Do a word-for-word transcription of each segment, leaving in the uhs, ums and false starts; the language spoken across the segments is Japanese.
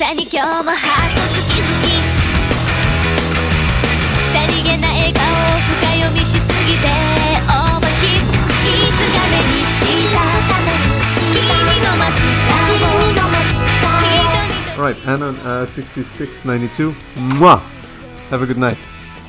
かに今日もハート好き好き、さりげな笑顔を深読みしすぎてオーバーヒート、いつか目にした君の街角を Alright, and on uh, sixty-six ninety-two, mwah! Have a good night.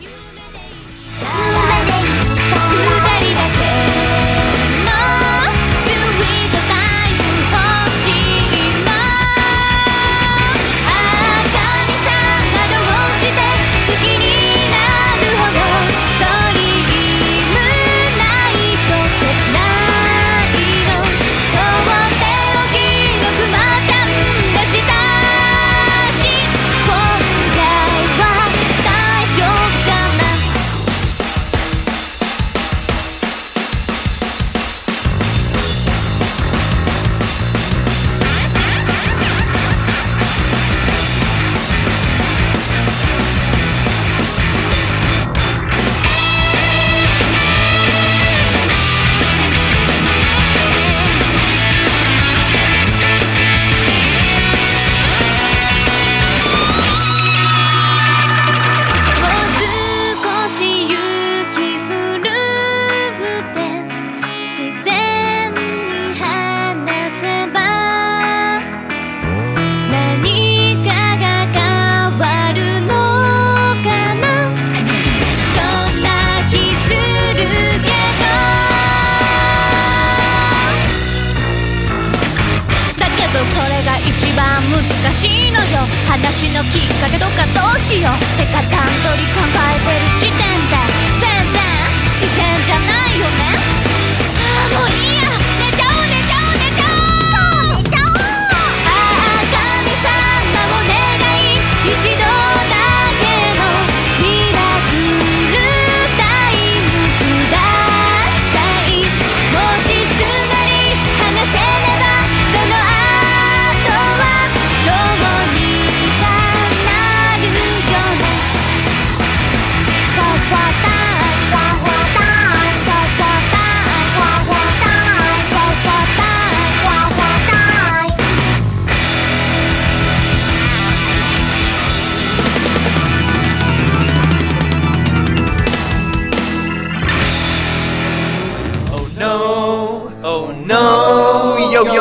難しいのよ、話のきっかけとかどうしよう、てか段取り考えてる時点